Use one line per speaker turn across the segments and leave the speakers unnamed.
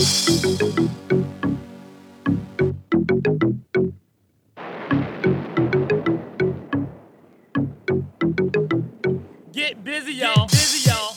Get busy, y'all. Get busy, y'all.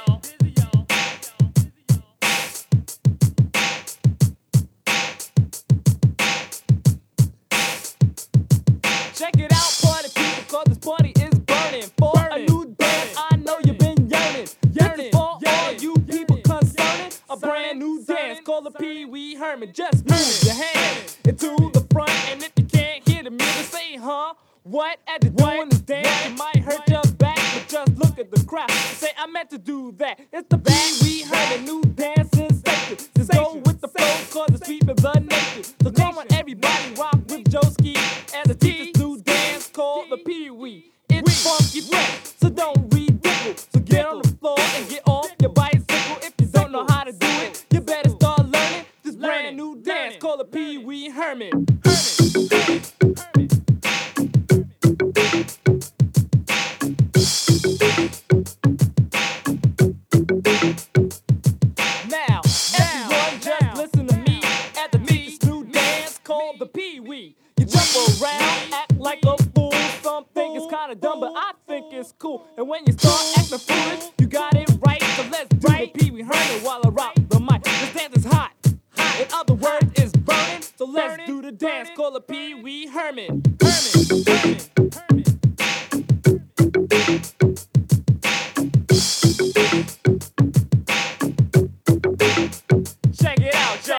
Check it out, party people, cause this party is burning. For a new dance, I know you've been yearning. This is for all you people concerning a brand new dance called the Pee Wee Herman. Just move your hand into the front, and if you can't hear the music, say, huh? What? As you're doing this dance, you might hurt your back, but just look at the crowd. Say, I meant to do that. It's the Pee Wee Herman new dance sensation. Just go with the flow, cause it's sweeping the nation. So come on, everybody, rock with Joeski as a teacher's new dance called the Pee Wee. It's funky fresh, so don't ridicule. So get on the floor and get off your bicycle. If you don't know how to do it, you better start learning this brand new dance called the Pee Wee Herman. Now, everyone just listen to me at the teacher's new dance called the Pee Wee. You jump around, act like a fool. Some think it's kinda dumb, but I think it's cool. And when you start acting foolish, you got it right. So let's do the Pee Wee Herman while I rock the mic. This dance is hot. In other words, it's burning. So let's do the dance called the Pee Wee Herman. Herman.